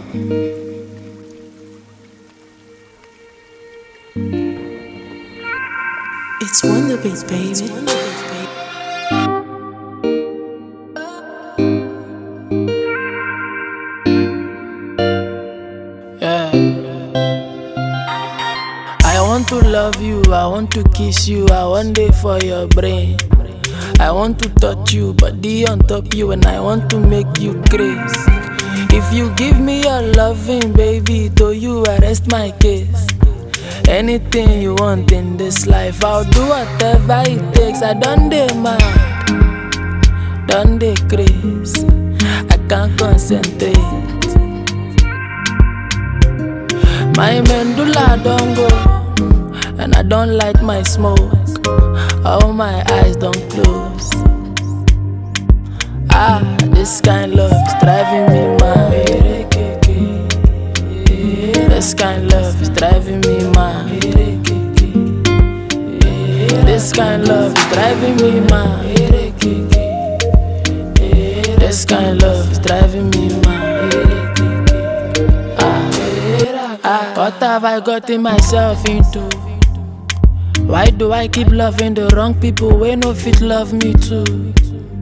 It's Wonderbeats, baby. Yeah. I want to love you, I want to kiss you, I want day for your brain. I want to touch you, body on top you, and I want to make you crazy. If you give me your loving, baby, to you I rest my case. Anything you want in this life, I'll do whatever it takes. I done dey mad, done dey crazy, I can't concentrate. My medulla don't go, and I don't light my smoke. All my eyes don't close. This kind love is driving me mad. This kind love is driving me mad. This kind love is driving me mad. This kind love is driving me mad. What have I gotten myself into? Why do I keep loving the wrong people when no fit love me too?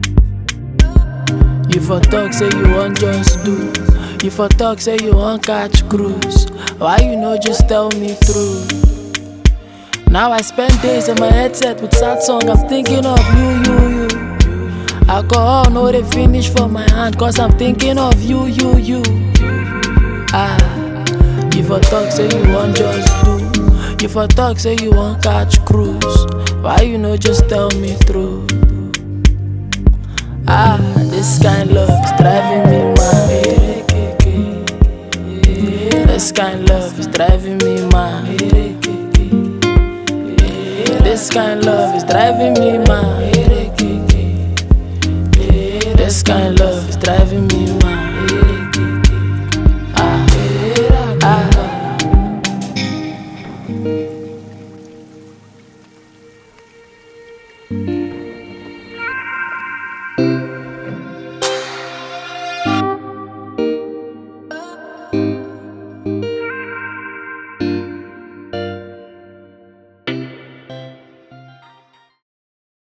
You for talk say you want just do. You for talk say you want catch cruise. Why you no just tell me true? Now I spend days in my headset with sad song. I'm thinking of you. Alcohol no they finish for my hand, cause I'm thinking of you. You for talk say you want just do. You for talk say you want catch cruise. Why you no just tell me true? This kind love is driving me mad. This kind love is driving me mad. This kind love is driving me mad.